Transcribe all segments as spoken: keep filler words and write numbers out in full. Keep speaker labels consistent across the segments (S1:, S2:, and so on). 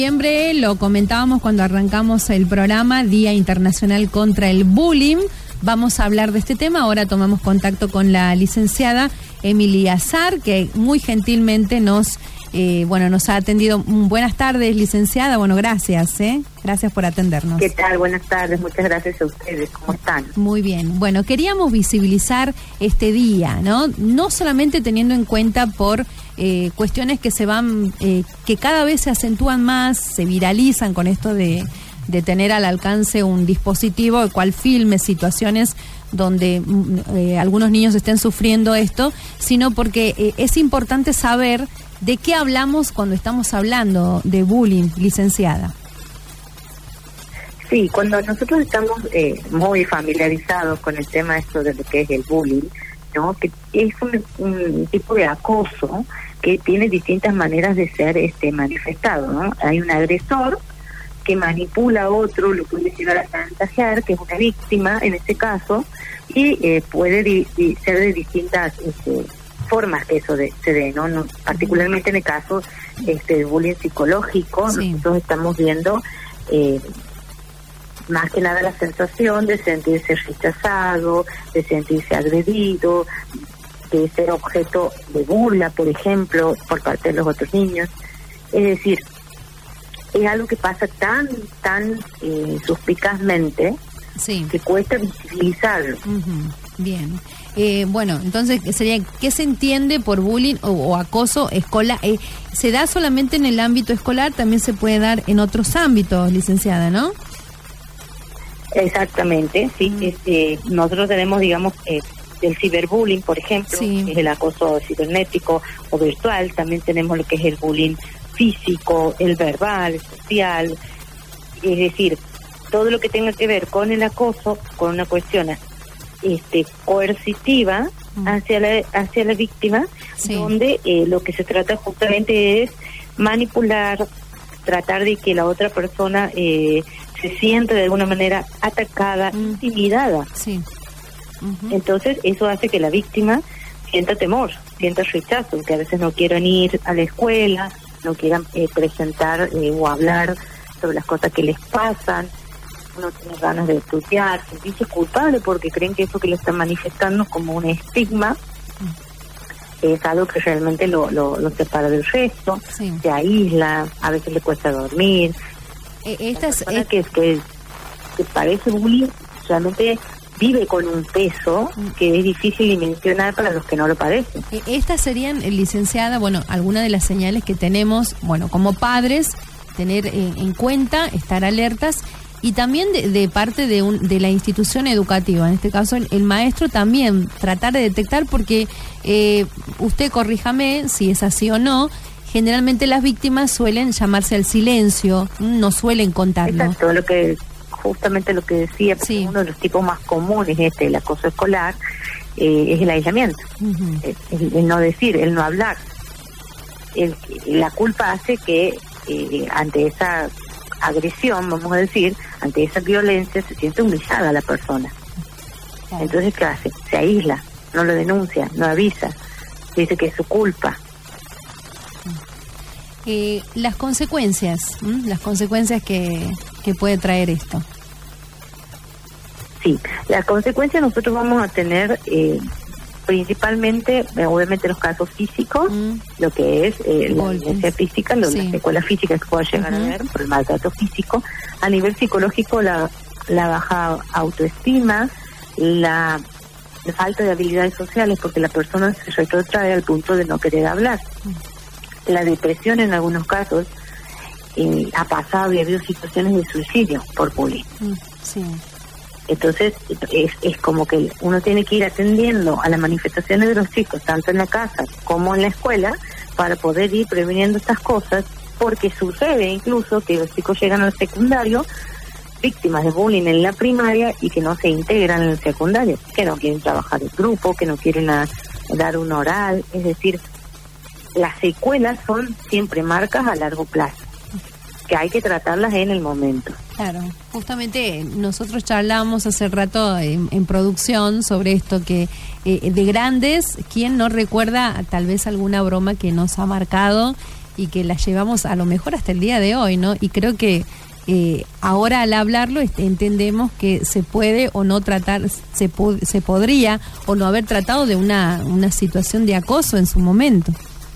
S1: Siempre lo comentábamos cuando arrancamos el programa, Día Internacional contra el Bullying. Vamos a hablar de este tema. Ahora tomamos contacto con la licenciada Emilia Azar, que muy gentilmente nos, eh, bueno, nos ha atendido. Buenas tardes, licenciada. Bueno, gracias, ¿eh? Gracias por atendernos.
S2: ¿Qué tal? Buenas tardes. Muchas gracias a ustedes. ¿Cómo están?
S1: Muy bien. Bueno, queríamos visibilizar este día, ¿no? No solamente teniendo en cuenta por eh, cuestiones que se van, eh, que cada vez se acentúan más, se viralizan con esto de, de tener al alcance un dispositivo, el cual filme situaciones donde eh, algunos niños estén sufriendo esto, sino porque eh, es importante saber de qué hablamos cuando estamos hablando de bullying, licenciada.
S2: Sí, cuando nosotros estamos eh, muy familiarizados con el tema esto de lo que es el bullying, ¿no? Que es un, un tipo de acoso que tiene distintas maneras de ser este manifestado, ¿no? Hay un agresor que manipula a otro, lo puede llegar a chantajear, que es una víctima en este caso, y eh, puede di, di, ser de distintas este, formas que eso de, se dé, ¿no? no particularmente en el caso este de bullying psicológico, sí. Nosotros estamos viendo eh, más que nada la sensación de sentirse rechazado, de sentirse agredido, de ser objeto de burla, por ejemplo, por parte de los otros niños. Es decir, es algo que pasa tan, tan eh, suspicazmente, sí, que cuesta visibilizarlo.
S1: Uh-huh. Bien. Eh, bueno, entonces sería, ¿qué se entiende por bullying o, o acoso escolar? Eh, ¿Se da solamente en el ámbito escolar? También se puede dar en otros ámbitos, licenciada, ¿no?
S2: Exactamente, sí. Mm. Este, nosotros tenemos, digamos, eh, el ciberbullying, por ejemplo, sí, que es el acoso cibernético o virtual. También tenemos lo que es el bullying físico, el verbal, el social. Es decir, todo lo que tenga que ver con el acoso, con una cuestión este, coercitiva mm. hacia la hacia la víctima, sí, donde eh, lo que se trata justamente es manipular, tratar de que la otra persona eh, se siente de alguna manera atacada, mm. intimidada. Sí. Uh-huh. Entonces eso hace que la víctima sienta temor, sienta rechazo, que a veces no quieran ir a la escuela, no quieran eh, presentar eh, o hablar sobre las cosas que les pasan, no tienen ganas de estudiar, sentirse culpable porque creen que eso que le están manifestando como un estigma uh-huh. es algo que realmente lo, lo, lo separa del resto, sí, se aísla, a veces le cuesta dormir.
S1: Eh, estas,
S2: es... que, que, que parece bullying realmente vive con un peso que es difícil dimensionar para los que no lo padecen.
S1: Estas serían, licenciada, bueno, algunas de las señales que tenemos, bueno, como padres, tener eh, en cuenta, estar alertas, y también de, de parte de, un, de la institución educativa, en este caso el, el maestro también, tratar de detectar, porque eh, usted corríjame si es así o no, generalmente las víctimas suelen llamarse al silencio, no suelen contarlo.
S2: Exacto, lo que justamente lo que decía, sí, uno de los tipos más comunes este el acoso escolar eh, es el aislamiento, uh-huh. el, el, el no decir, el no hablar. El, la culpa hace que eh, ante esa agresión, vamos a decir, ante esa violencia se siente humillada la persona. Claro. Entonces, ¿qué hace? Se aísla, no lo denuncia, no avisa, dice que es su culpa.
S1: Eh, las consecuencias, ¿m? las consecuencias que, que puede traer esto.
S2: Sí, las consecuencias nosotros vamos a tener eh, principalmente, eh, obviamente los casos físicos, mm. lo que es eh, la violencia física, lo, sí, las secuelas físicas que pueda llegar uh-huh. a haber por el maltrato físico. A nivel psicológico, la, la baja autoestima, la, la falta de habilidades sociales, porque la persona se retrotrae al punto de no querer hablar. Mm. La depresión en algunos casos eh, ha pasado y ha habido situaciones de suicidio por bullying. Mm, sí. Entonces es, es como que uno tiene que ir atendiendo a las manifestaciones de los chicos, tanto en la casa como en la escuela, para poder ir previniendo estas cosas, porque sucede incluso que los chicos llegan al secundario víctimas de bullying en la primaria y que no se integran en el secundario, que no quieren trabajar en grupo, que no quieren a, a dar un oral, es decir, las secuelas son siempre marcas a largo plazo, que hay que tratarlas en el momento.
S1: Claro, justamente nosotros charlábamos hace rato en, en producción sobre esto, que eh, de grandes, ¿quién no recuerda tal vez alguna broma que nos ha marcado y que la llevamos a lo mejor hasta el día de hoy, ¿no? Y creo que eh, ahora al hablarlo este, entendemos que se puede o no tratar, se, po- se podría o no haber tratado de una, una situación de acoso en su momento.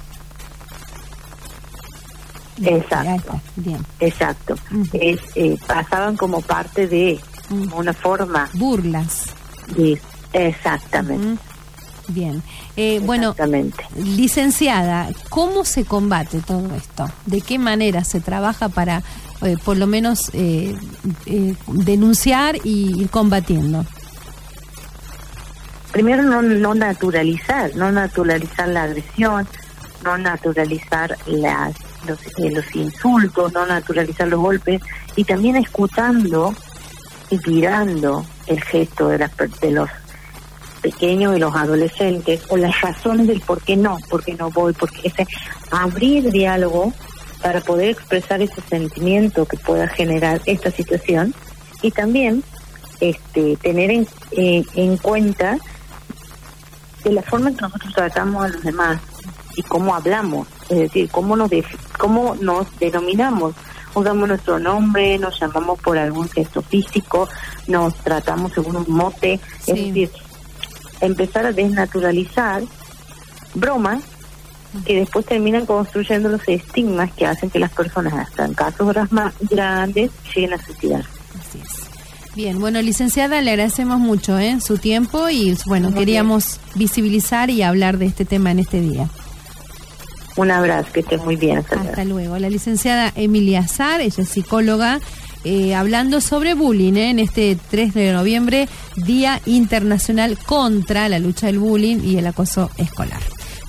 S2: Exacto,
S1: bien.
S2: Exacto. Uh-huh. Es, eh, pasaban como parte de uh-huh. una forma...
S1: Burlas.
S2: De, exactamente.
S1: Uh-huh. Bien. Eh, bueno, licenciada, ¿cómo se combate todo esto? ¿De qué manera se trabaja para, eh, por lo menos, eh, eh, denunciar y ir combatiendo?
S2: Primero, no, no naturalizar, no naturalizar la agresión, no naturalizar las, los, eh, los insultos, no naturalizar los golpes, y también escuchando y mirando el gesto de, la, de los pequeños y los adolescentes, o las razones del por qué no, por qué no voy, porque ese abrir diálogo para poder expresar ese sentimiento que pueda generar esta situación, y también este tener en, eh, en cuenta de la forma en que nosotros tratamos a los demás y cómo hablamos, es decir, cómo nos de, cómo nos denominamos. Usamos nuestro nombre, nos llamamos por algún gesto físico, nos tratamos según un mote, sí. Es decir, empezar a desnaturalizar bromas que después terminan construyendo los estigmas que hacen que las personas, hasta en casos más grandes, lleguen a suicidarse.
S1: Así es. Bien, bueno, licenciada, le agradecemos mucho ¿eh? su tiempo y, bueno, muy queríamos bien. visibilizar y hablar de este tema en este día.
S2: Un abrazo, que esté muy bien.
S1: Hasta, hasta luego. luego. La licenciada Emilia Azar, ella es psicóloga, Eh, hablando sobre bullying ¿eh? en este tres de noviembre, Día Internacional contra la lucha del bullying y el acoso escolar.